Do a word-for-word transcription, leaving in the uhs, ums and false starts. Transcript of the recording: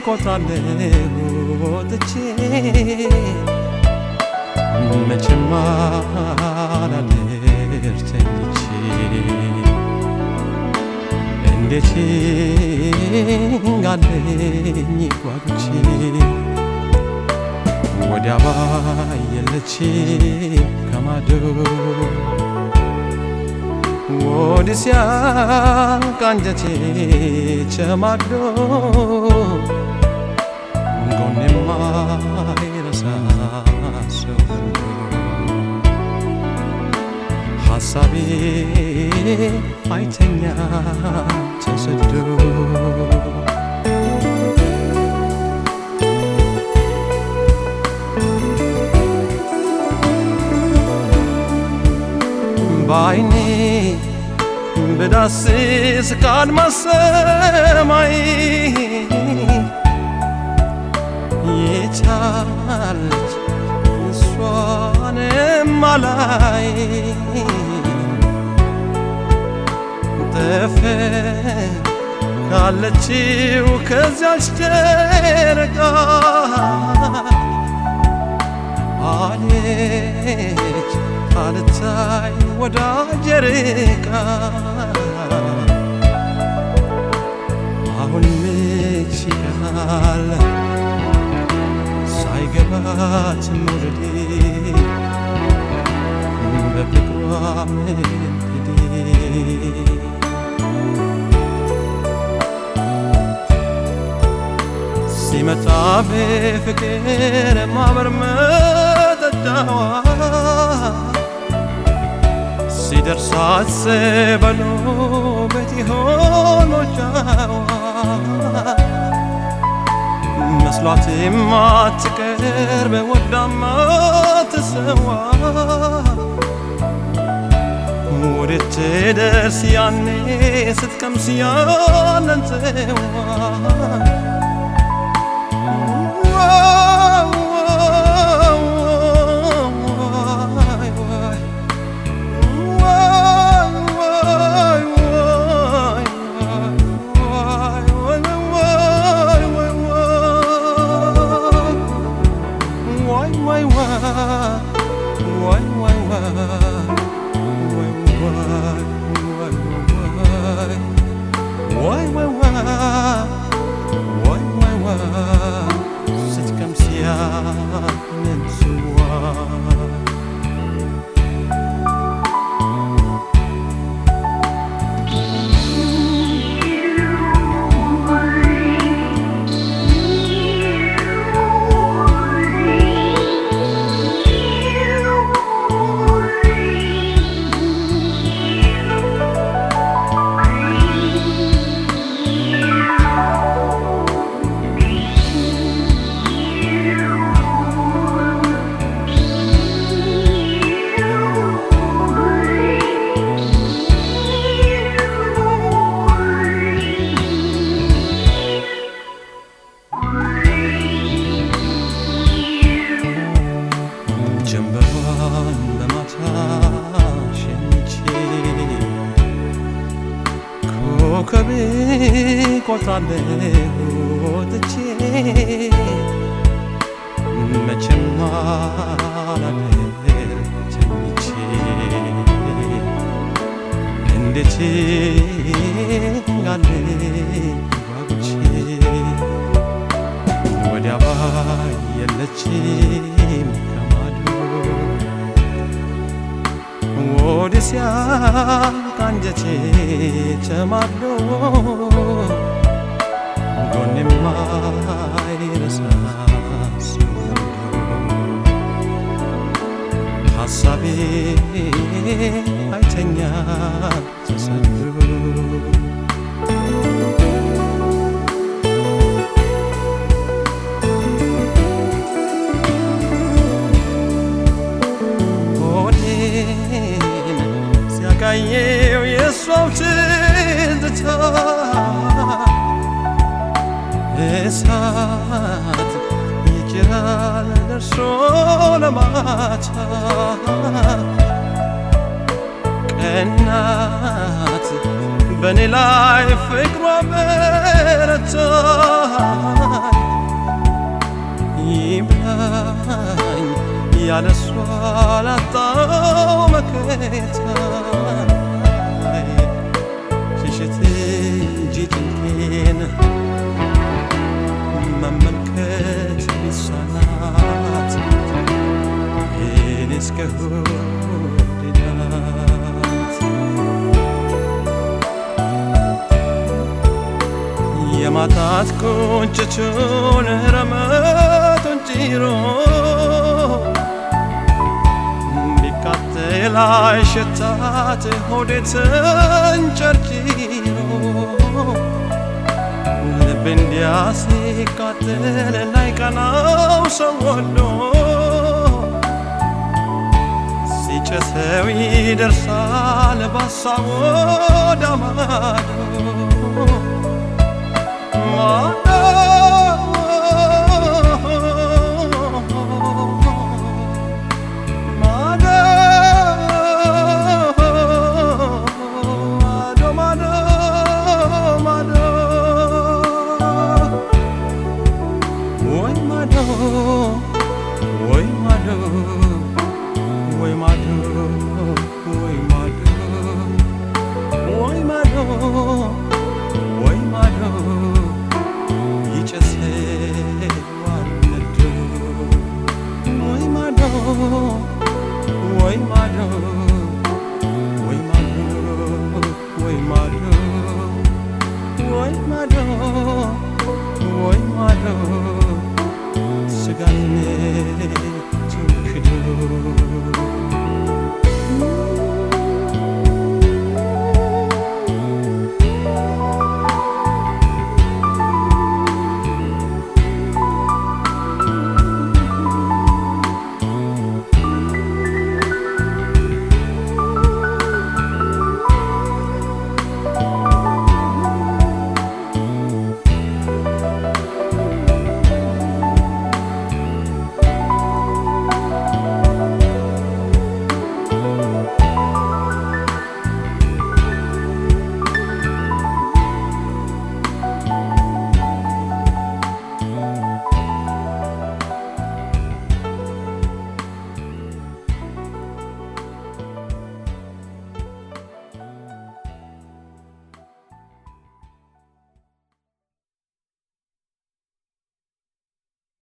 ቆጥራለሁ ወጥቼ መቼም አላድር ተኝቼ እንዴት ጋለኝ ጓጉቼ ወዲያ ባየለች ከማዶ ወዲያ ቃንጀቴ ቸማዶ ጎኔማ ይረሳ ሰው ሐሳቤ አይተኛ ተሰዶ ባይኔ በዳስስ ከአድማስ ሰማይ የቻለች እሷንም አላይ ተፈካለችው ከዚያች ጨረቃ አለች አልታይ ወዳጄ ርቃ አሁን መች ይቀራል ሳይገባት መውደዴ በፍቅሯ መንደዴ ሲመጣ በፍቅር ማበር መጠጣዋ ሲደርሳት ሰበሎ ቤት ይሆን ሞጫዋ መስሏትም አትቀርብ ወዳማ ትሰዋ ወዴት ትደርስ ያኔ ስትቀምስ ያንን ጽዋ ኮከቤ ቆጥራለሁ ወጥቼ መቼም አላድር ተኝቼ እንዴት ጋለኝ ጓጉቼ ወዲያ ባየለችም ከማዶ ወዲያ ቃንጀቴ ቸማዶ ጎኔማ ይረሳ ሰው ሐሳቤ አይተኛ ተሰዶ ሲያቃየው የሷው ትዝታ እሳት ይጭራል ደርሶ ለማታ ቀናት በኔ ላይ ፍቅሯ በረታ ይብላኝ ያለሷ ላጣው መከታ ሽሽት እንጂ ጭንቄን መመልከት ቢሳናት የኔስ ከሆዴ ናት የማጣት ቁንጭቹን ረመቱን ጭሮ ቢቃጠል አይሸታት ሆዴ ተንጨርጭሮ ልብ እንዲያ ሲቃጠል ላይቀናው ሰው ወዶ ሲጨሰው ይደርሳል በሀሳብ ወደ ማዶ Sugane